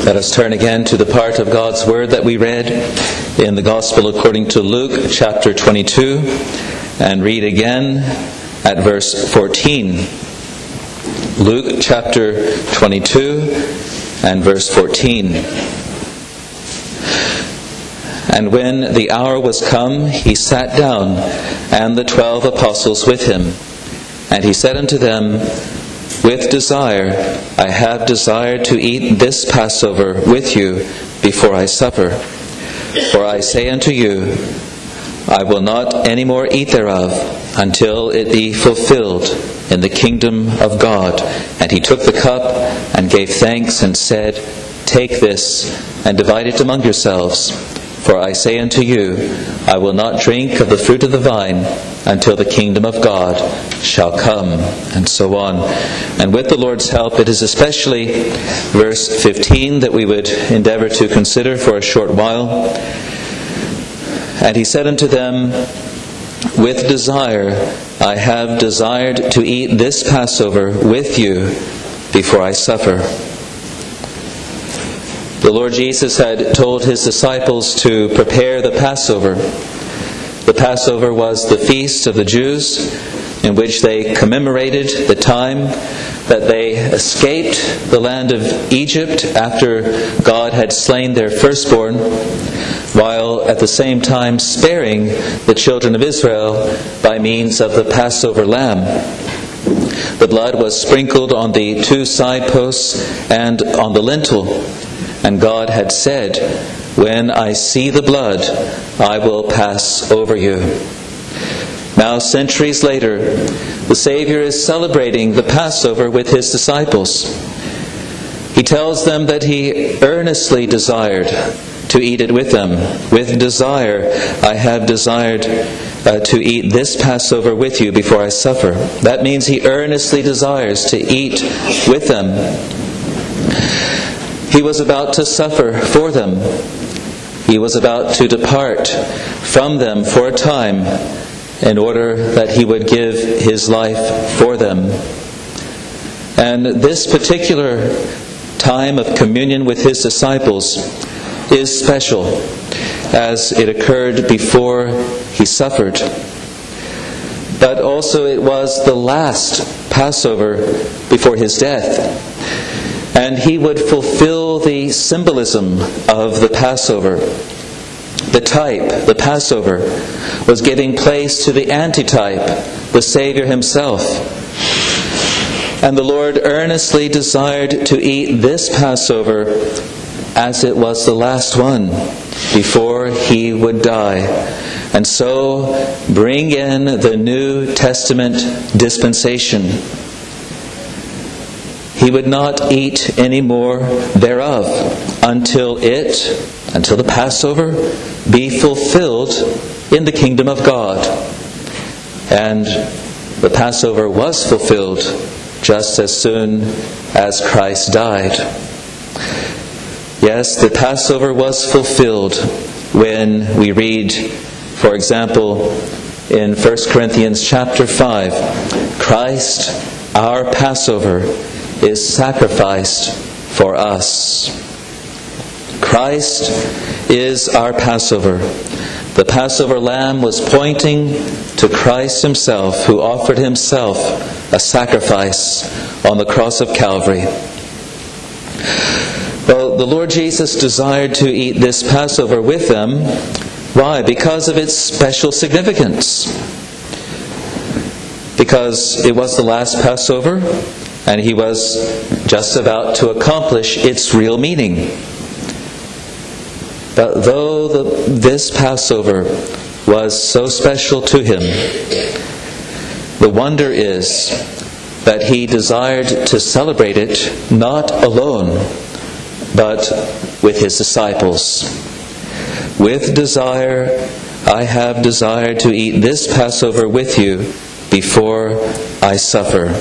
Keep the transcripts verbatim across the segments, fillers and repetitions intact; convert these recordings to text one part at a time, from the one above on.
Let us turn again to the part of God's Word that we read in the Gospel according to Luke, chapter twenty-two, and read again at verse fourteen. Luke, chapter twenty-two, and verse fourteen. And when the hour was come, he sat down, and the twelve apostles with him. And he said unto them, With desire I have desired to eat this Passover with you before I suffer. For I say unto you, I will not any more eat thereof until it be fulfilled in the kingdom of God. And he took the cup and gave thanks and said, Take this and divide it among yourselves. For I say unto you, I will not drink of the fruit of the vine until the kingdom of God shall come. And so on. And with the Lord's help, it is especially verse fifteen that we would endeavor to consider for a short while. And he said unto them, With desire I have desired to eat this Passover with you before I suffer. The Lord Jesus had told his disciples to prepare the Passover. The Passover was the feast of the Jews in which they commemorated the time that they escaped the land of Egypt after God had slain their firstborn, while at the same time sparing the children of Israel by means of the Passover lamb. The blood was sprinkled on the two side posts and on the lintel. And God had said, When I see the blood, I will pass over you. Now, centuries later, the Savior is celebrating the Passover with his disciples. He tells them that he earnestly desired to eat it with them. With desire, I have desired uh, to eat this Passover with you before I suffer. That means he earnestly desires to eat with them. He was about to suffer for them. He was about to depart from them for a time in order that he would give his life for them. And this particular time of communion with his disciples is special, as it occurred before he suffered. But also it was the last Passover before his death. And he would fulfill the symbolism of the Passover. The type, the Passover, was giving place to the antitype, the Savior himself. And the Lord earnestly desired to eat this Passover as it was the last one before he would die. And so bring in the New Testament dispensation. He would not eat any more thereof until it, until the Passover, be fulfilled in the kingdom of God. And the Passover was fulfilled just as soon as Christ died. Yes, the Passover was fulfilled when we read, for example, in First Corinthians chapter five, Christ, our Passover, is sacrificed for us. Christ is our Passover. The Passover lamb was pointing to Christ himself, who offered himself a sacrifice on the cross of Calvary. Well, the Lord Jesus desired to eat this Passover with them. Why? Because of its special significance. Because it was the last Passover, and he was just about to accomplish its real meaning. But though the, this Passover was so special to him, the wonder is that he desired to celebrate it not alone, but with his disciples. With desire, I have desired to eat this Passover with you before I suffer.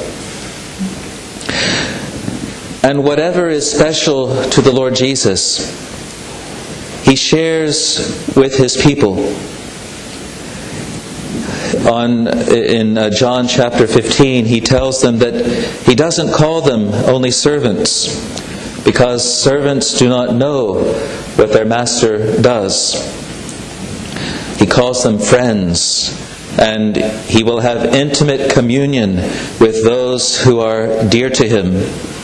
And whatever is special to the Lord Jesus, he shares with his people. On in uh, John chapter fifteen, he tells them that he doesn't call them only servants, because servants do not know what their master does. He calls them friends, and he will have intimate communion with those who are dear to him.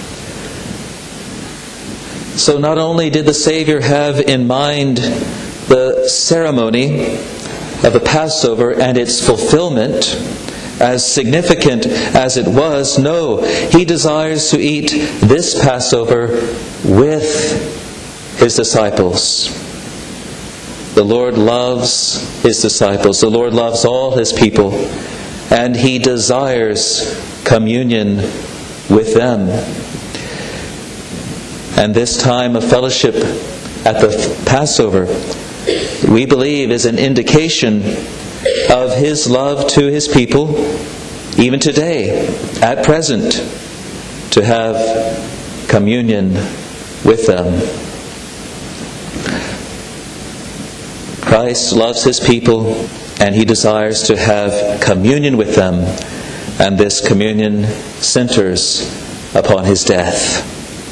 So not only did the Savior have in mind the ceremony of the Passover and its fulfillment, as significant as it was, no, he desires to eat this Passover with his disciples. The Lord loves his disciples. The Lord loves all his people, and he desires communion with them. And this time of fellowship at the Passover, we believe, is an indication of his love to his people, even today, at present, to have communion with them. Christ loves his people, and he desires to have communion with them, and this communion centers upon his death.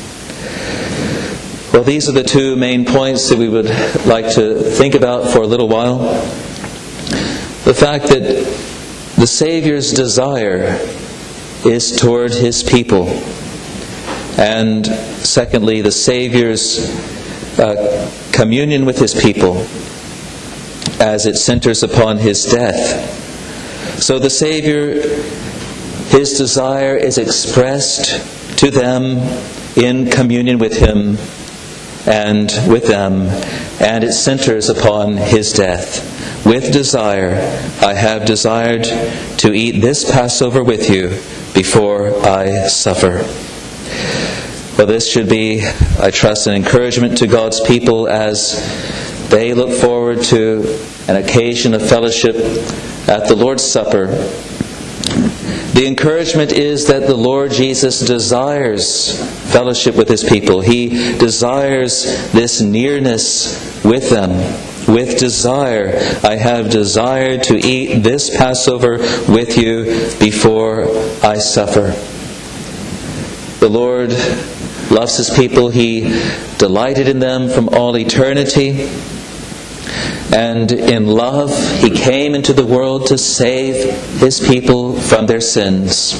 Well, these are the two main points that we would like to think about for a little while. The fact that the Savior's desire is toward his people. And secondly, the Savior's uh, communion with his people as it centers upon his death. So the Savior, his desire is expressed to them in communion with him and with them, and it centers upon his death. With desire, I have desired to eat this Passover with you before I suffer. Well, this should be, I trust, an encouragement to God's people as they look forward to an occasion of fellowship at the Lord's Supper. The encouragement is that the Lord Jesus desires fellowship with his people. He desires this nearness with them. With desire, I have desired to eat this Passover with you before I suffer. The Lord loves his people. He delighted in them from all eternity. And in love, he came into the world to save his people from their sins.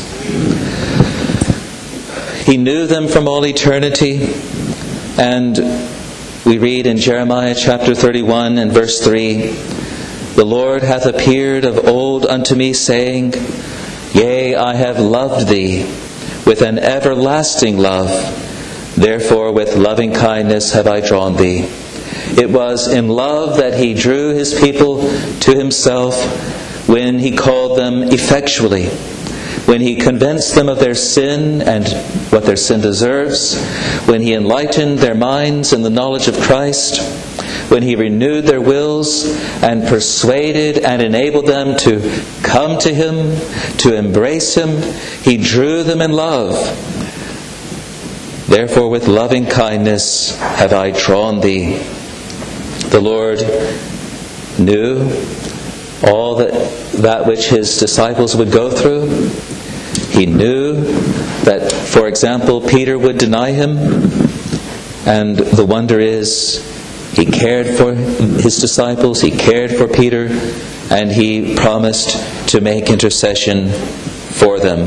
He knew them from all eternity, and we read in Jeremiah chapter thirty-one and verse three, "The Lord hath appeared of old unto me, saying, Yea, I have loved thee with an everlasting love. Therefore with loving kindness have I drawn thee." It was in love that he drew his people to himself when he called them effectually, when he convinced them of their sin and what their sin deserves, when he enlightened their minds in the knowledge of Christ, when he renewed their wills and persuaded and enabled them to come to him, to embrace him. He drew them in love. Therefore with loving kindness have I drawn thee. The Lord knew all that, that which his disciples would go through. He knew that, for example, Peter would deny him. And the wonder is, he cared for his disciples, he cared for Peter, and he promised to make intercession for them.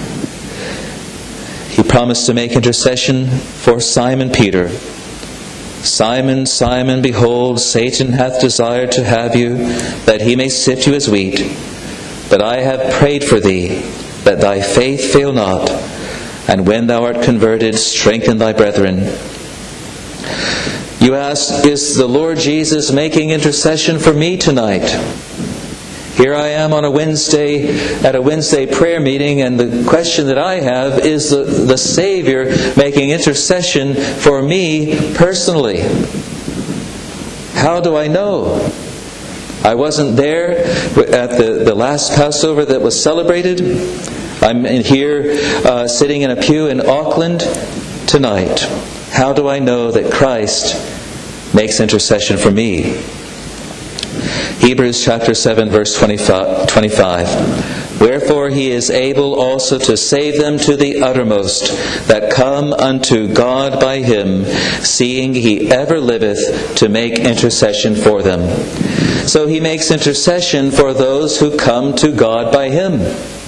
He promised to make intercession for Simon Peter. "Simon, Simon, behold, Satan hath desired to have you, that he may sift you as wheat. But I have prayed for thee, that thy faith fail not. And when thou art converted, strengthen thy brethren." You ask, is the Lord Jesus making intercession for me tonight? Here I am on a Wednesday, at a Wednesday prayer meeting, and the question that I have is the, the Savior making intercession for me personally? How do I know? I wasn't there at the, the last Passover that was celebrated. I'm in here uh, sitting in a pew in Auckland tonight. How do I know that Christ makes intercession for me? Hebrews chapter seven, verse twenty-five. Wherefore he is able also to save them to the uttermost that come unto God by him, seeing he ever liveth to make intercession for them. So he makes intercession for those who come to God by him.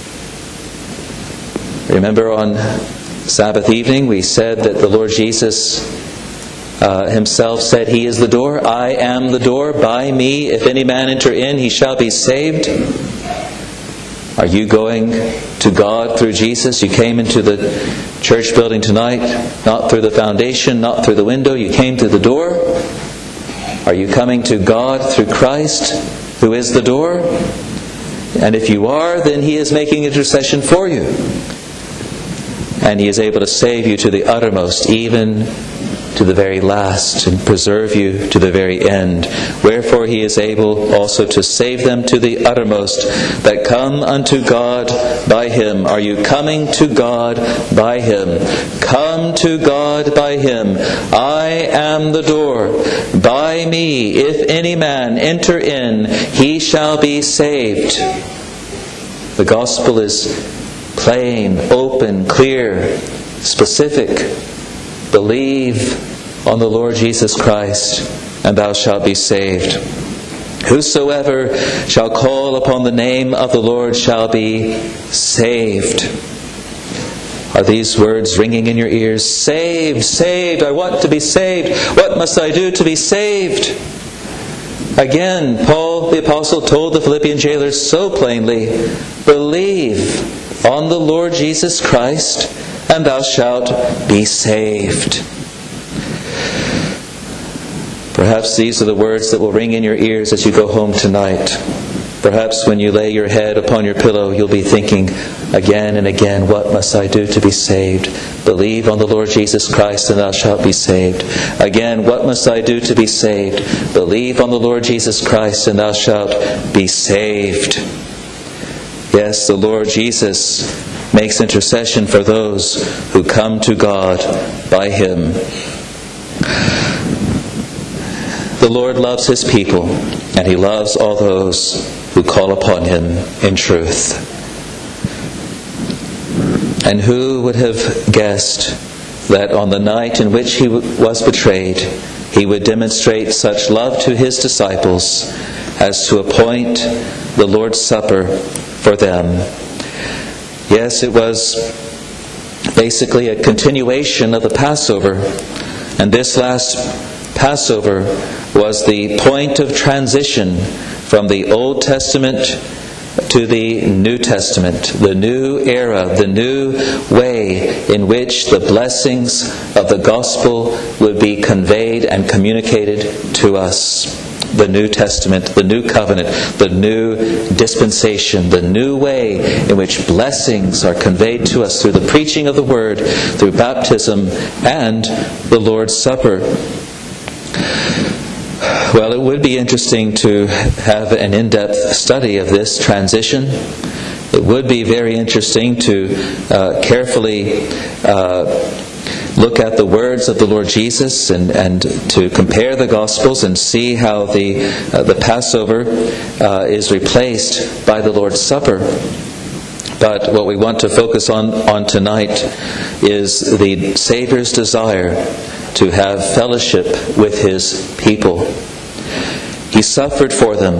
Remember on Sabbath evening we said that the Lord Jesus uh, himself said, He is the door, I am the door, by me if any man enter in, he shall be saved. Are you going to God through Jesus? You came into the church building tonight, not through the foundation, not through the window, you came through the door. Are you coming to God through Christ, who is the door? And if you are, then He is making intercession for you. And He is able to save you to the uttermost, even to the very last, and preserve you to the very end. Wherefore He is able also to save them to the uttermost that come unto God by Him. Are you coming to God by Him? Come to God by Him. I am the door. By me, if any man enter in, he shall be saved. The gospel is plain, open, clear, specific. Believe on the Lord Jesus Christ, and thou shalt be saved. Whosoever shall call upon the name of the Lord shall be saved. Are these words ringing in your ears? Saved, saved, I want to be saved. What must I do to be saved? Again, Paul the Apostle told the Philippian jailers so plainly, believe on the Lord Jesus Christ, and thou shalt be saved. Perhaps these are the words that will ring in your ears as you go home tonight. Perhaps when you lay your head upon your pillow, you'll be thinking again and again, what must I do to be saved? Believe on the Lord Jesus Christ, and thou shalt be saved. Again, what must I do to be saved? Believe on the Lord Jesus Christ, and thou shalt be saved. Yes, the Lord Jesus makes intercession for those who come to God by Him. The Lord loves His people, and He loves all those who call upon Him in truth. And who would have guessed that on the night in which He was betrayed, He would demonstrate such love to His disciples as to appoint the Lord's Supper for them. Yes, it was basically a continuation of the Passover. And this last Passover was the point of transition from the Old Testament to the New Testament, the new era, the new way in which the blessings of the gospel would be conveyed and communicated to us. The New Testament, the New Covenant, the new dispensation, the new way in which blessings are conveyed to us through the preaching of the Word, through baptism, and the Lord's Supper. Well, it would be interesting to have an in-depth study of this transition. It would be very interesting to uh, carefully uh, look at the words of the Lord Jesus and, and to compare the Gospels and see how the uh, the Passover uh, is replaced by the Lord's Supper. But what we want to focus on, on tonight is the Savior's desire to have fellowship with His people. He suffered for them.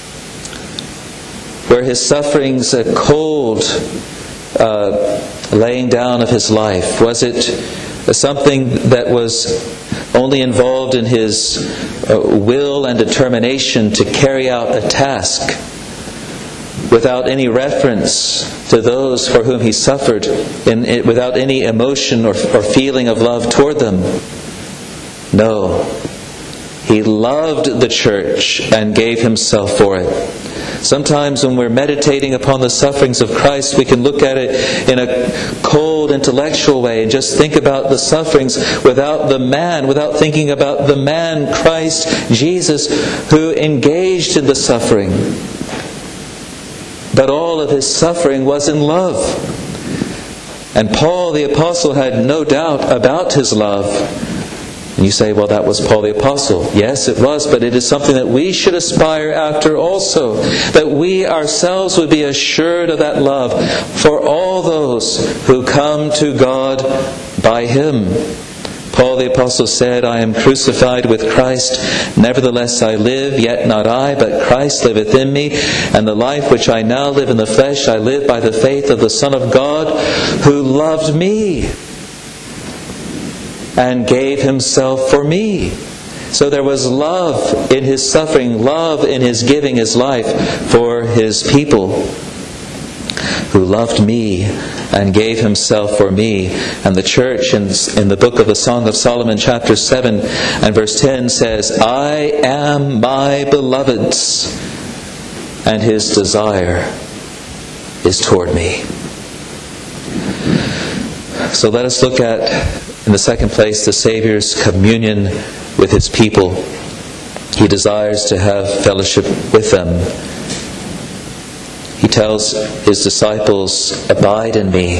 Were His sufferings a cold uh, laying down of His life? Was it something that was only involved in His uh, will and determination to carry out a task without any reference to those for whom He suffered, and it, without any emotion or, or feeling of love toward them? No. He loved the church and gave Himself for it. Sometimes when we're meditating upon the sufferings of Christ, we can look at it in a cold intellectual way and just think about the sufferings without the man, without thinking about the man, Christ Jesus, who engaged in the suffering. But all of His suffering was in love. And Paul the Apostle had no doubt about His love. And you say, well, that was Paul the Apostle. Yes, it was, but it is something that we should aspire after also. That we ourselves would be assured of that love for all those who come to God by Him. Paul the Apostle said, I am crucified with Christ. Nevertheless I live, yet not I, but Christ liveth in me. And the life which I now live in the flesh, I live by the faith of the Son of God, who loved me and gave Himself for me. So there was love in His suffering, love in His giving His life for His people, who loved me and gave Himself for me. And the church in, in the book of the Song of Solomon, chapter seven and verse ten says, I am my beloved's, and His desire is toward me. So let us look at, in the second place, the Saviour's communion with His people. He desires to have fellowship with them. He tells His disciples, abide in me.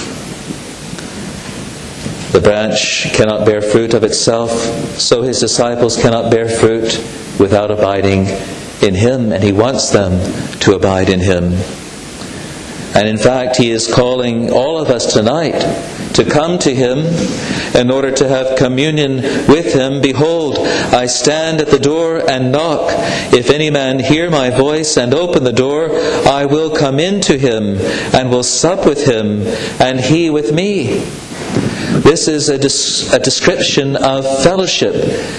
The branch cannot bear fruit of itself, so His disciples cannot bear fruit without abiding in Him, and He wants them to abide in Him. And in fact, He is calling all of us tonight to come to Him in order to have communion with Him. Behold, I stand at the door and knock. If any man hear my voice and open the door, I will come in to him and will sup with him, and he with me. This is a, des- a description of fellowship.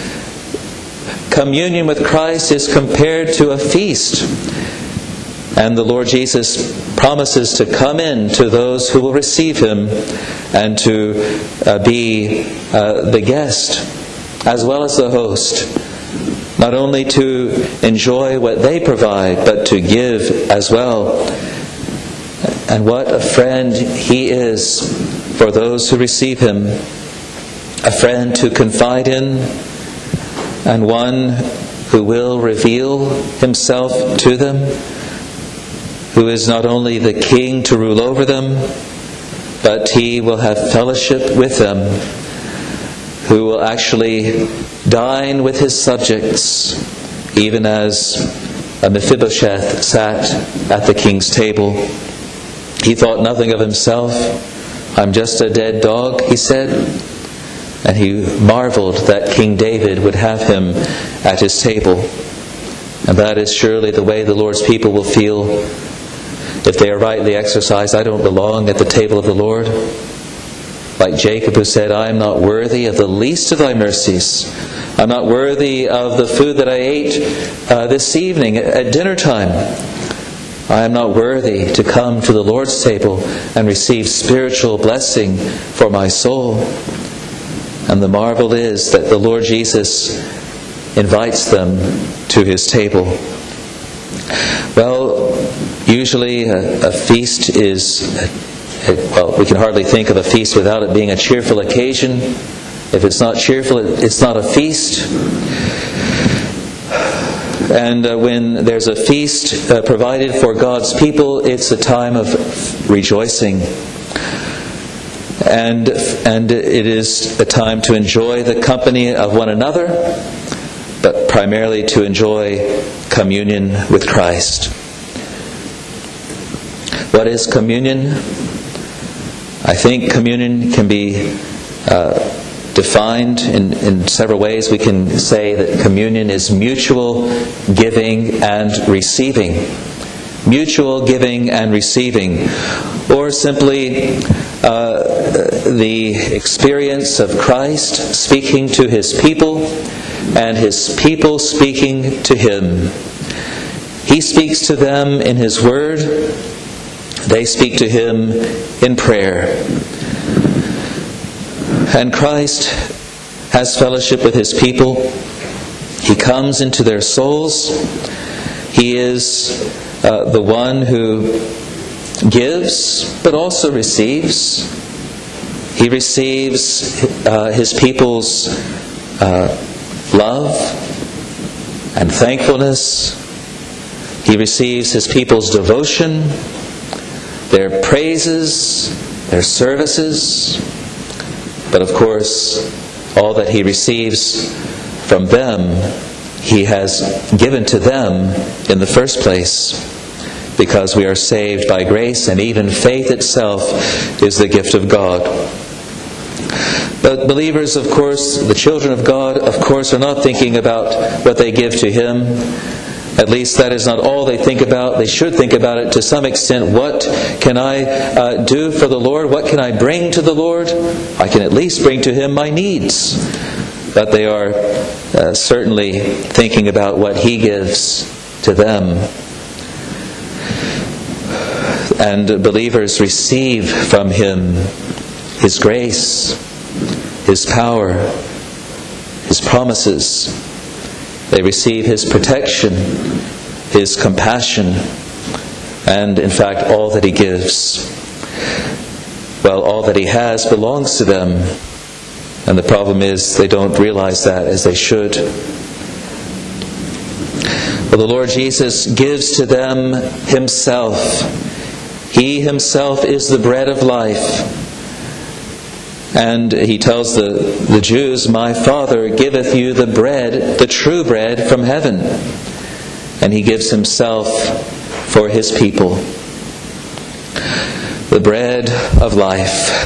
Communion with Christ is compared to a feast. And the Lord Jesus promises to come in to those who will receive Him and to uh, be uh, the guest as well as the host. Not only to enjoy what they provide, but to give as well. And what a friend He is for those who receive Him. A friend to confide in, and one who will reveal Himself to them, who is not only the king to rule over them, but He will have fellowship with them, who will actually dine with His subjects, even as Mephibosheth sat at the king's table. He thought nothing of himself. I'm just a dead dog, he said. And he marveled that King David would have him at his table. And that is surely the way the Lord's people will feel if they are rightly exercised. I don't belong at the table of the Lord. Like Jacob, who said, I am not worthy of the least of thy mercies. I'm not worthy of the food that I ate uh, this evening at dinner time. I am not worthy to come to the Lord's table and receive spiritual blessing for my soul. And the marvel is that the Lord Jesus invites them to His table. Well, usually a, a feast is, a, well, we can hardly think of a feast without it being a cheerful occasion. If it's not cheerful, it's not a feast. And uh, when there's a feast uh, provided for God's people, it's a time of rejoicing. And, and it is a time to enjoy the company of one another, but primarily to enjoy communion with Christ. What is communion? I think communion can be uh, defined in, in several ways. We can say that communion is mutual giving and receiving. Mutual giving and receiving. Or simply uh, the experience of Christ speaking to His people and His people speaking to Him. He speaks to them in His Word. They speak to Him in prayer. And Christ has fellowship with His people. He comes into their souls. He is uh, the one who gives, but also receives. He receives uh, His people's uh, love and thankfulness. He receives His people's devotion, their praises, their services. But of course, All that he receives from them, he has given to them in the first place, because we are saved by grace, and even faith itself is the gift of God. But believers, of course, the children of God, of course, are not thinking about what they give to Him. At least that is not all they think about. They should think about it to some extent. What can I uh, do for the Lord? What can I bring to the Lord? I can at least bring to Him my needs. But they are uh, certainly thinking about what He gives to them. And believers receive from Him His grace, His power, His promises. They receive His protection, His compassion, and in fact all that He gives. Well, all that He has belongs to them, and the problem is they don't realize that as they should. Well, the Lord Jesus gives to them Himself. He Himself is the bread of life. And He tells the, the Jews, "My Father giveth you the bread, the true bread from heaven." And He gives Himself for His people. The bread of life.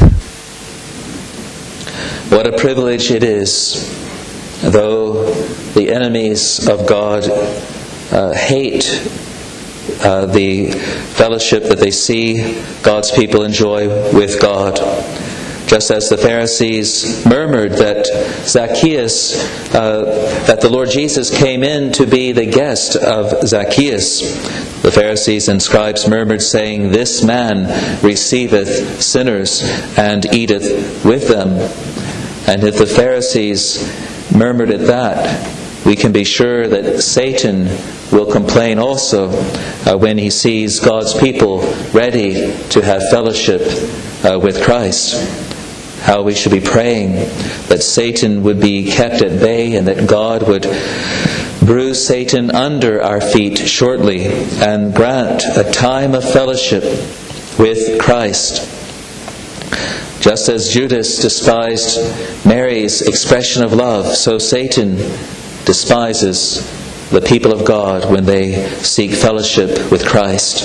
What a privilege it is, though the enemies of God uh, hate uh, the fellowship that they see God's people enjoy with God. Just as the Pharisees murmured that Zacchaeus, uh, that the Lord Jesus came in to be the guest of Zacchaeus. The Pharisees and scribes murmured, saying, "This man receiveth sinners and eateth with them." And if the Pharisees murmured at that, we can be sure that Satan will complain also uh, when he sees God's people ready to have fellowship uh, with Christ. How we should be praying that Satan would be kept at bay, and that God would bruise Satan under our feet shortly and grant a time of fellowship with Christ. Just as Judas despised Mary's expression of love, so Satan despises the people of God when they seek fellowship with Christ.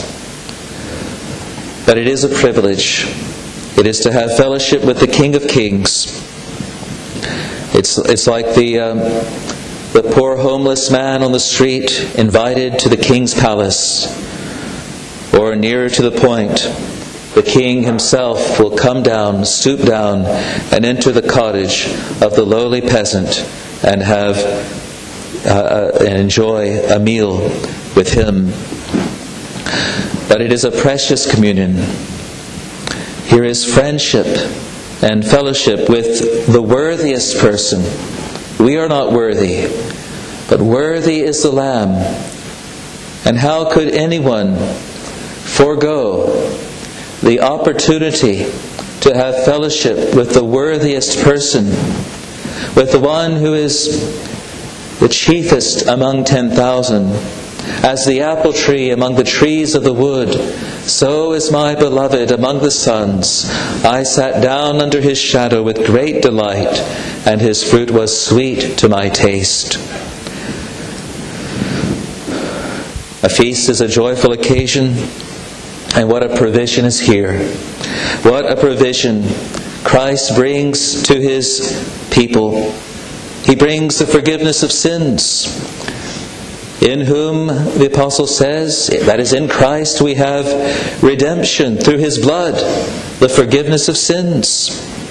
But it is a privilege. It is to have fellowship with the King of Kings. It's it's like the um, the poor homeless man on the street invited to the king's palace. Or nearer to the point, the king himself will come down, stoop down, and enter the cottage of the lowly peasant and have uh, and enjoy a meal with him. But it is a precious communion. Here is friendship and fellowship with the worthiest person. We are not worthy, but worthy is the Lamb. And how could anyone forego the opportunity to have fellowship with the worthiest person, with the one who is the chiefest among ten thousand? As the apple tree among the trees of the wood, so is my beloved among the sons. I sat down under his shadow with great delight, and his fruit was sweet to my taste. A feast is a joyful occasion, and what a provision is here. What a provision Christ brings to His people. He brings the forgiveness of sins. In whom, the Apostle says, that is in Christ, we have redemption through His blood, the forgiveness of sins.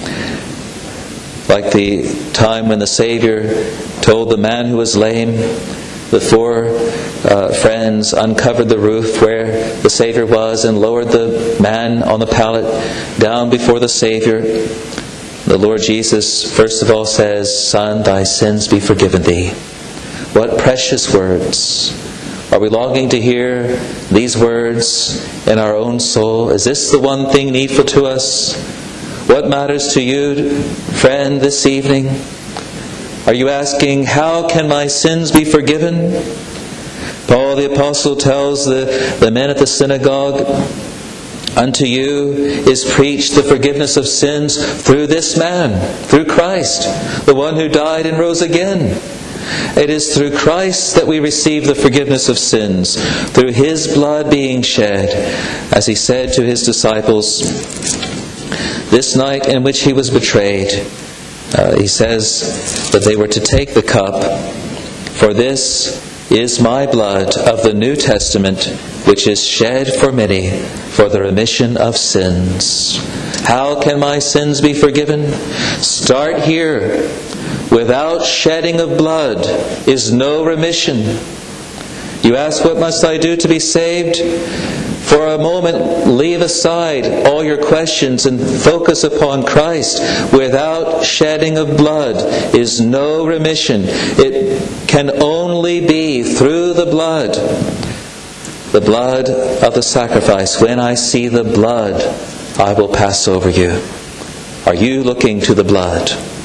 Like the time when the Savior told the man who was lame, the four uh, friends uncovered the roof where the Savior was and lowered the man on the pallet down before the Savior. The Lord Jesus first of all says, "Son, thy sins be forgiven thee." What precious words. Are we longing to hear these words in our own soul? Is this the one thing needful to us? What matters to you, friend, this evening? Are you asking, how can my sins be forgiven? Paul the Apostle tells the, the men at the synagogue, Unto you is preached the forgiveness of sins through this man, through Christ, the one who died and rose again. It is through Christ that we receive the forgiveness of sins, through His blood being shed. As He said to His disciples, this night in which He was betrayed, uh, He says that they were to take the cup, for this is my blood of the New Testament, which is shed for many for the remission of sins. How can my sins be forgiven? Start here. Without shedding of blood is no remission. You ask, what must I do to be saved? For a moment, leave aside all your questions and focus upon Christ. Without shedding of blood is no remission. It can only be through the blood. The blood of the sacrifice. When I see the blood, I will pass over you. Are you looking to the blood?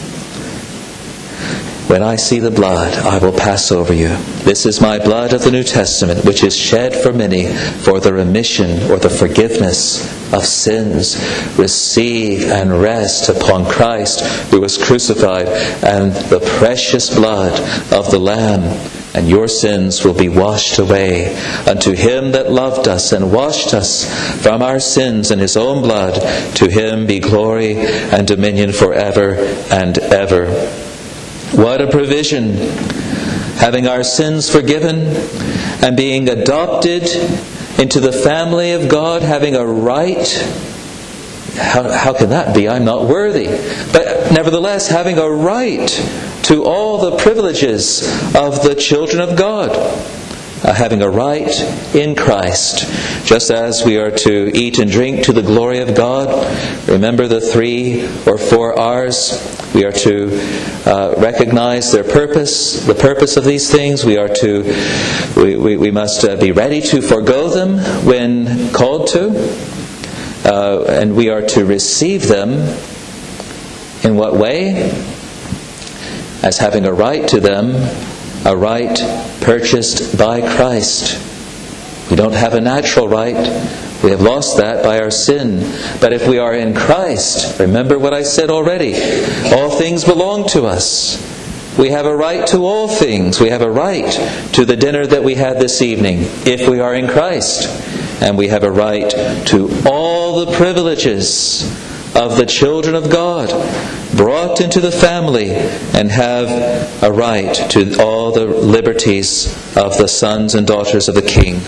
When I see the blood, I will pass over you. This is my blood of the New Testament, which is shed for many for the remission or the forgiveness of sins. Receive and rest upon Christ, who was crucified, and the precious blood of the Lamb, and your sins will be washed away. Unto Him that loved us and washed us from our sins in His own blood, to Him be glory and dominion forever and ever. What a provision! Having our sins forgiven and being adopted into the family of God, having a right. How, how can that be? I'm not worthy. But nevertheless, having a right to all the privileges of the children of God. Uh, having a right in Christ. Just as we are to eat and drink to the glory of God. Remember the three or four R's. We are to uh, recognize their purpose, the purpose of these things. We are to, we, we, we must uh, be ready to forego them when called to. Uh, and we are to receive them in what way? As having a right to them, a right purchased by Christ. We don't have a natural right. We have lost that by our sin. But if we are in Christ, remember what I said already. All things belong to us. We have a right to all things. We have a right to the dinner that we had this evening, if we are in Christ. And we have a right to all the privileges of the children of God, brought into the family, and have a right to all the liberties of the sons and daughters of the King.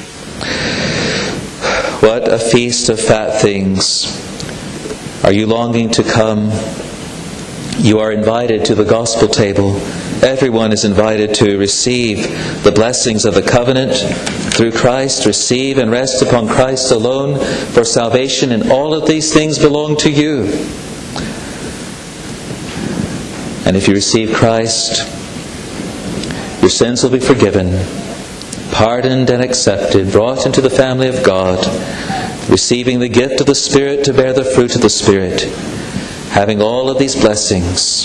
What a feast of fat things. Are you longing to come? You are invited to the gospel table. Everyone is invited to receive the blessings of the covenant through Christ. Receive and rest upon Christ alone for salvation, and all of these things belong to you. And if you receive Christ, your sins will be forgiven, pardoned and accepted, brought into the family of God, receiving the gift of the Spirit to bear the fruit of the Spirit, having all of these blessings,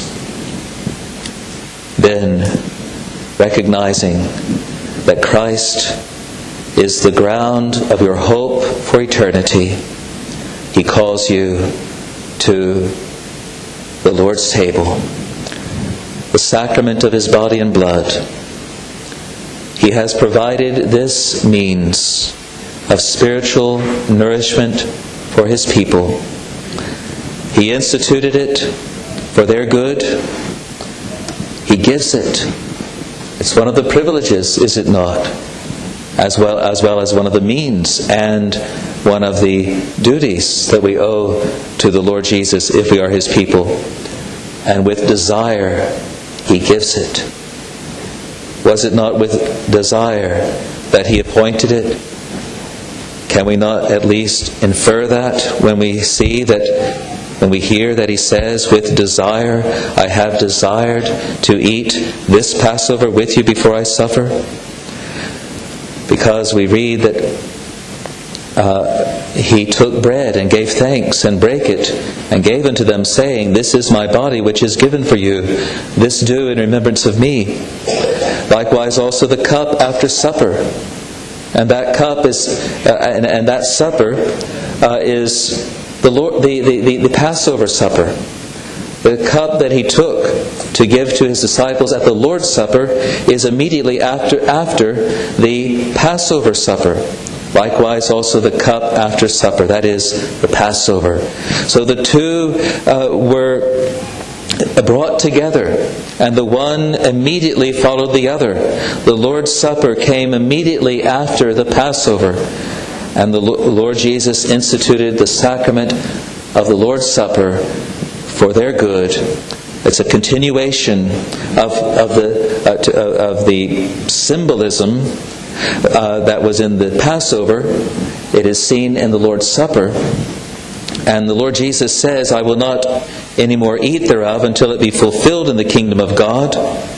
then recognizing that Christ is the ground of your hope for eternity. He calls you to the Lord's table, the sacrament of His body and blood. He has provided this means of spiritual nourishment for His people. He instituted it for their good. He gives it. It's one of the privileges, is it not? As well as well as one of the means and one of the duties that we owe to the Lord Jesus if we are His people. And with desire, He gives it. Was it not with desire that He appointed it? Can we not at least infer that when we see that, when we hear that He says, with desire, I have desired to eat this Passover with you before I suffer? Because we read that uh, He took bread and gave thanks and brake it and gave unto them, saying, this is my body which is given for you. This do in remembrance of me. Likewise also the cup after supper. And that cup is, uh, and, and that supper uh, is the, Lord, the, the, the, the Passover supper. The cup that he took to give to his disciples at the Lord's Supper is immediately after, after the Passover supper. Likewise, also the cup after supper, that is the Passover. So the two uh, were brought together, and the one immediately followed the other. The Lord's Supper came immediately after the Passover, and the Lord Jesus instituted the sacrament of the Lord's Supper for their good. It's a continuation of, of, the, uh, to, uh, of the symbolism uh, that was in the Passover. It is seen in the Lord's Supper. And the Lord Jesus says, I will not any more eat thereof until it be fulfilled in the kingdom of God.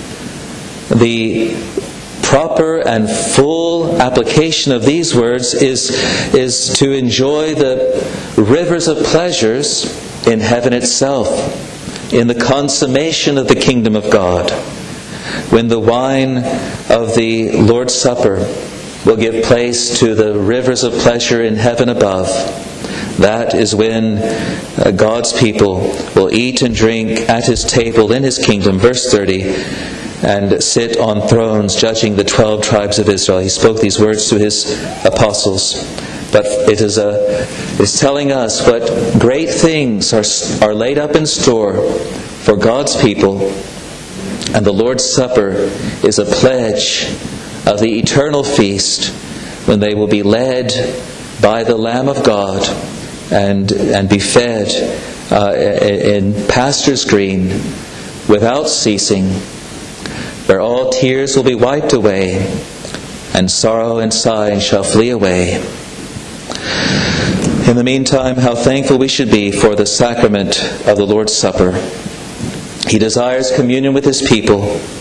The proper and full application of these words is, is to enjoy the rivers of pleasures in heaven itself, in the consummation of the kingdom of God, when the wine of the Lord's Supper will give place to the rivers of pleasure in heaven above. That is when uh, God's people will eat and drink at His table in His kingdom. Verse thirty, and sit on thrones judging the twelve tribes of Israel. He spoke these words to His apostles. But it is a is telling us what great things are are laid up in store for God's people, and the Lord's Supper is a pledge of the eternal feast when they will be led by the Lamb of God and and be fed uh, in pastures green without ceasing, where all tears will be wiped away, and sorrow and sighing shall flee away. In the meantime, how thankful we should be for the sacrament of the Lord's Supper. He desires communion with His people,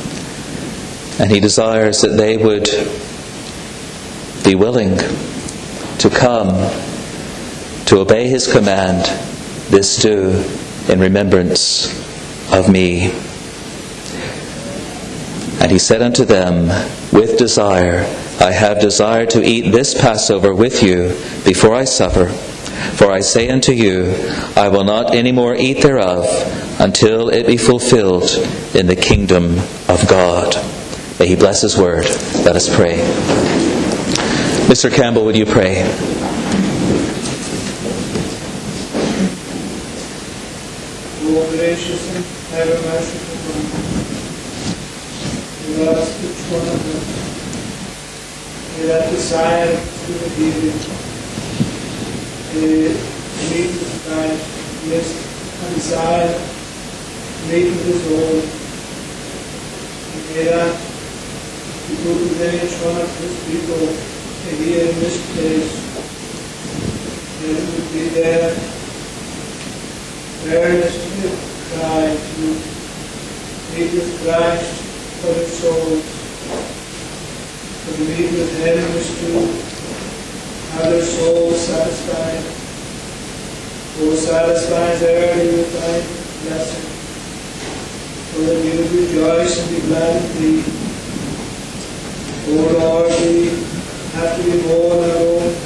and He desires that they would be willing to come to obey His command, this do in remembrance of me. And He said unto them, with desire, I have desired to eat this Passover with you before I suffer. For I say unto you, I will not any more eat thereof until it be fulfilled in the kingdom of God. May He bless His word. Let us pray. Mister Campbell, would you pray? O gracious and ever merciful God, we ask each one of us with that desire to the healing, a meet with God, yes, a desire to meet with His Lord. And may that be good within each one of His people here in this place. That it would be there earnestly cry to meet with Christ for its souls. To meet with Him is to have their souls satisfied. O satisfy early with Thy blessing, so that we would rejoice and be glad indeed. O Lord, we have to be more than our own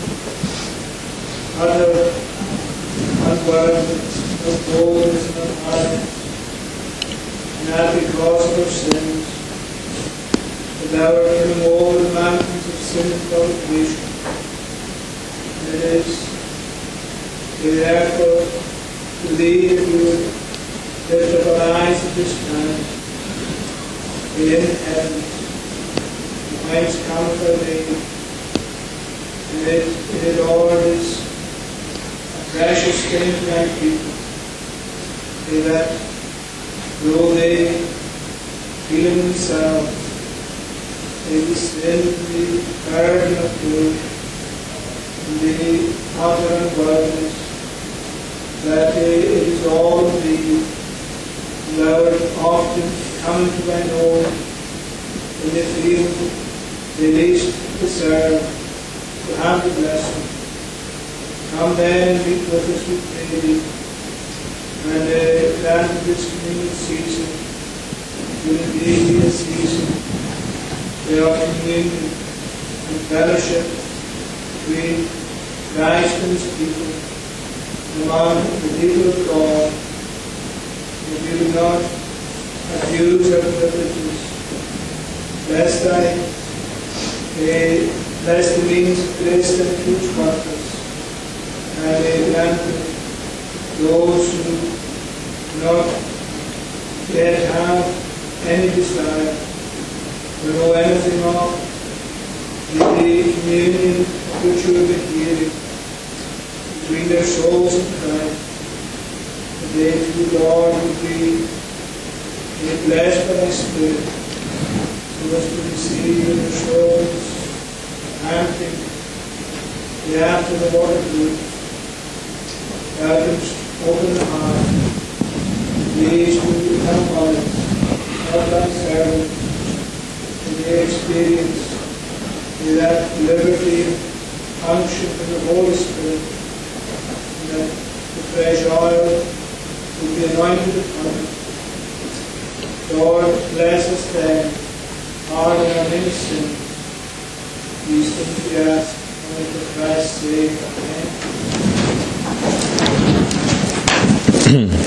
utter unworthiness, of boldness and of arrogance, and not because of our sins, but Thou art given over the mountains of sin and provocation. And it is we therefore to Thee that we would lift up our eyes at this time, in heaven, whence cometh our aid. And it, it, Lord, is a precious thing to Thy people, that though they feel themselves, they descend to the burden of guilt and the utter unworthiness, that it is all of Thee. Thou art often coming to Thine own in the field they least deserve to have the blessing. Come then and meet with us, we pray Thee, and uh, grant this communion season will indeed be a season where our communion and fellowship between Christ and his people, among the people of God, that we do not abuse our privileges, lest I may, lest the means of grace and truth purpose, and I may grant those who do not yet have any desire to know anything of the communion of which you have been hearing between their souls and Christ, that they through God would be made blessed by thy Spirit, so as to receive in their souls panting the after the water good. Thou canst open the heart, these who become wise, of thy servants, and they experience that liberty, unction from the Holy Spirit, and that the fresh oil will be anointed upon it. Lord, bless us then, pardon our many sins. These things we ask, only for Christ's sake. Amen.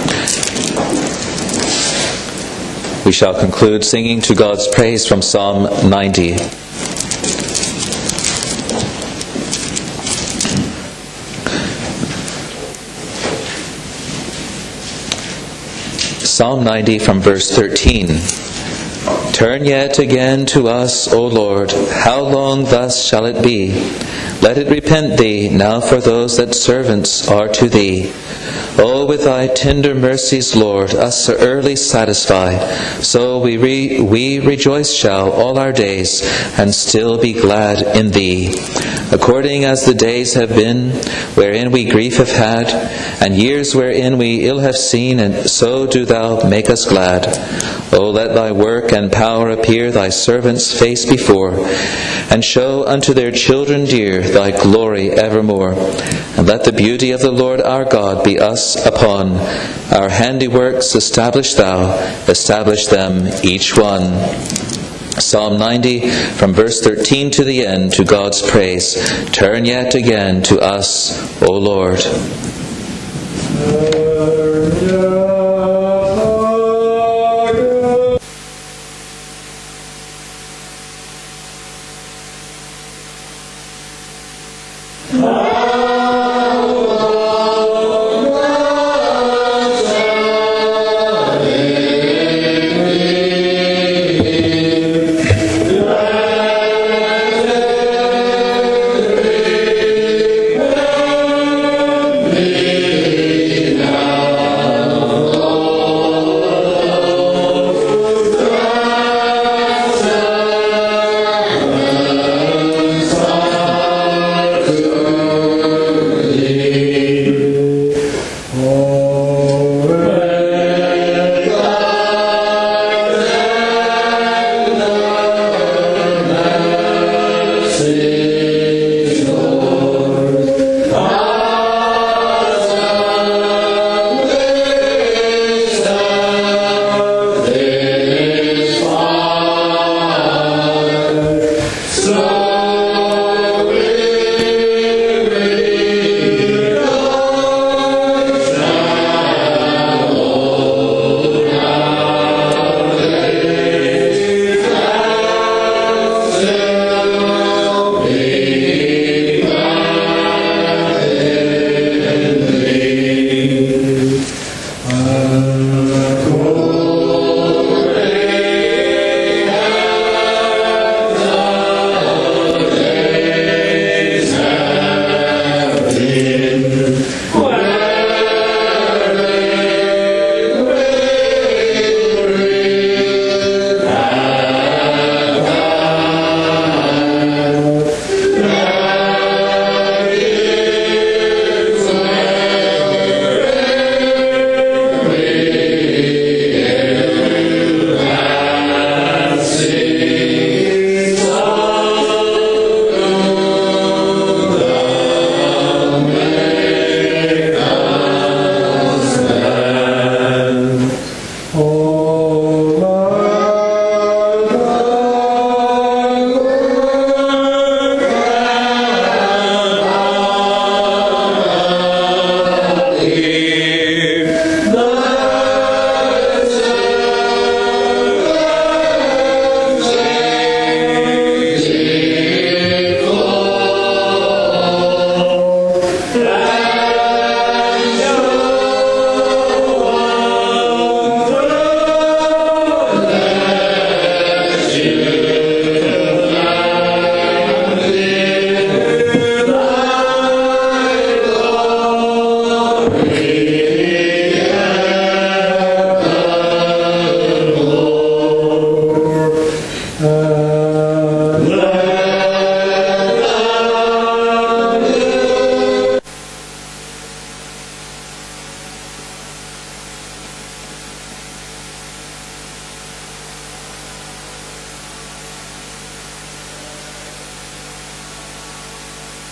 We shall conclude singing to God's praise from Psalm ninety. Psalm ninety from verse thirteen. Turn yet again to us, O Lord. How long thus shall it be? Let it repent thee now for those that servants are to thee. O with thy tender mercies, Lord, us early satisfy. So we re- we rejoice shall all our days, and still be glad in thee. According as the days have been, wherein we grief have had, and years wherein we ill have seen, and so do thou make us glad. O let thy work and power appear thy servants' face before, and show unto their children dear thy glory evermore. And let the beauty of the Lord our God be us upon. Our handiworks establish thou, establish them each one. Psalm ninety, from verse thirteen to the end, to God's praise. Turn yet again to us, O Lord.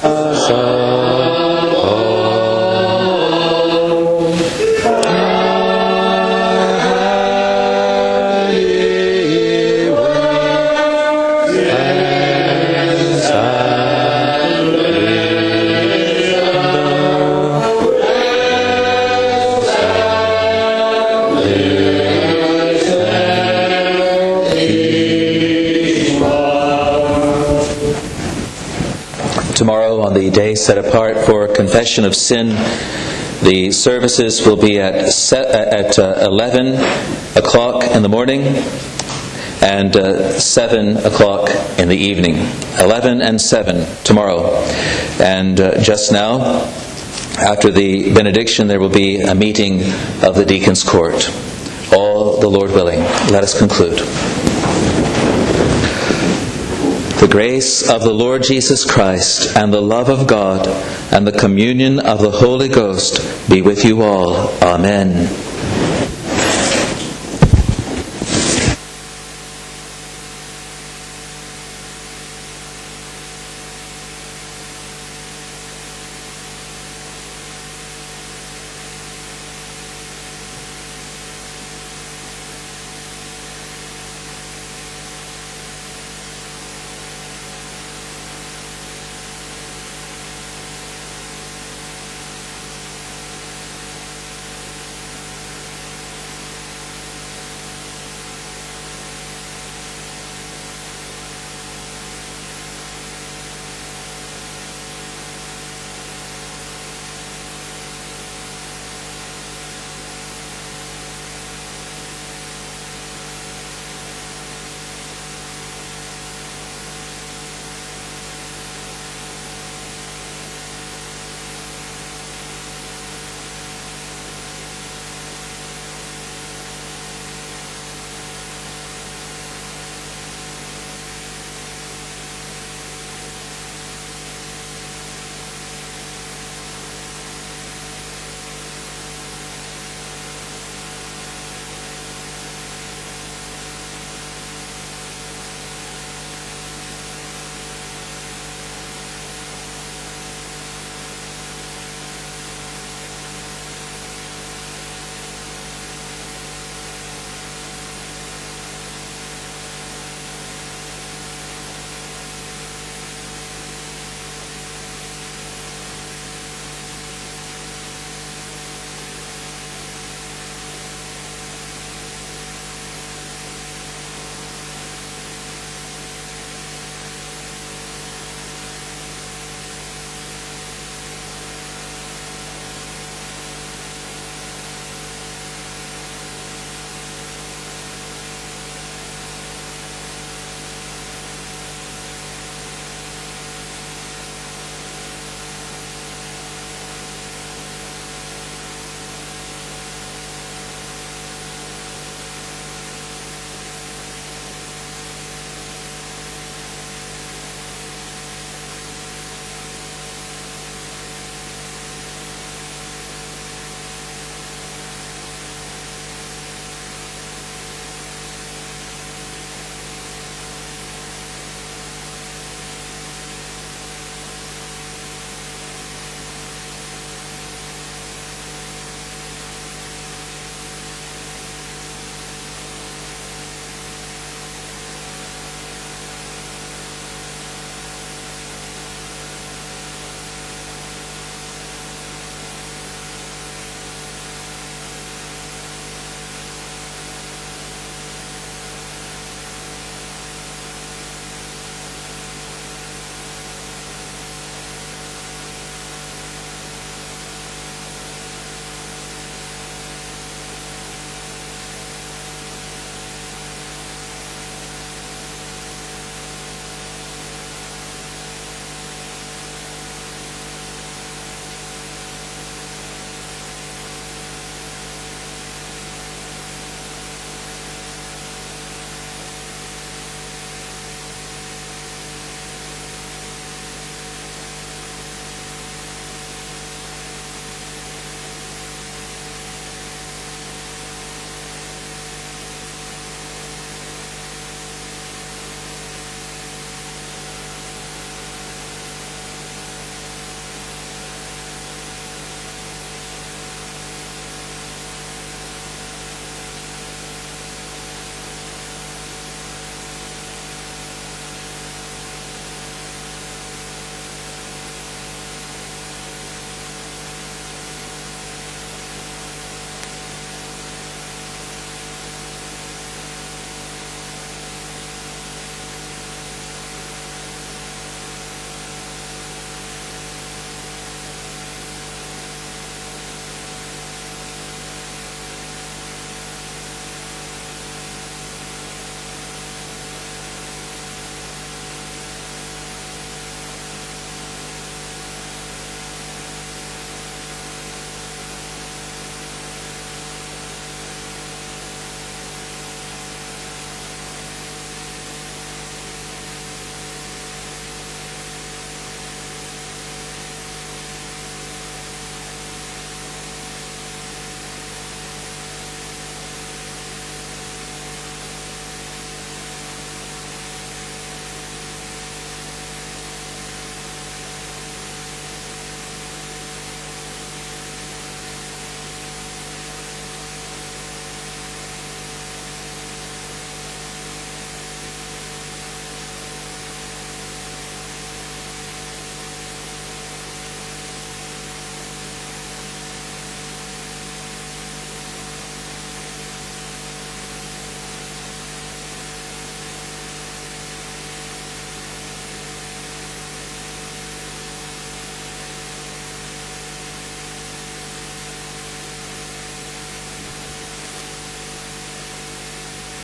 Tomorrow, on the day set apart for confession of sin, the services will be at set, at uh, eleven o'clock in the morning and uh, seven o'clock in the evening. eleven and seven tomorrow. And uh, just now, after the benediction, there will be a meeting of the Deacons' Court. All the Lord willing. Let us conclude. The grace of the Lord Jesus Christ and the love of God and the communion of the Holy Ghost be with you all. Amen.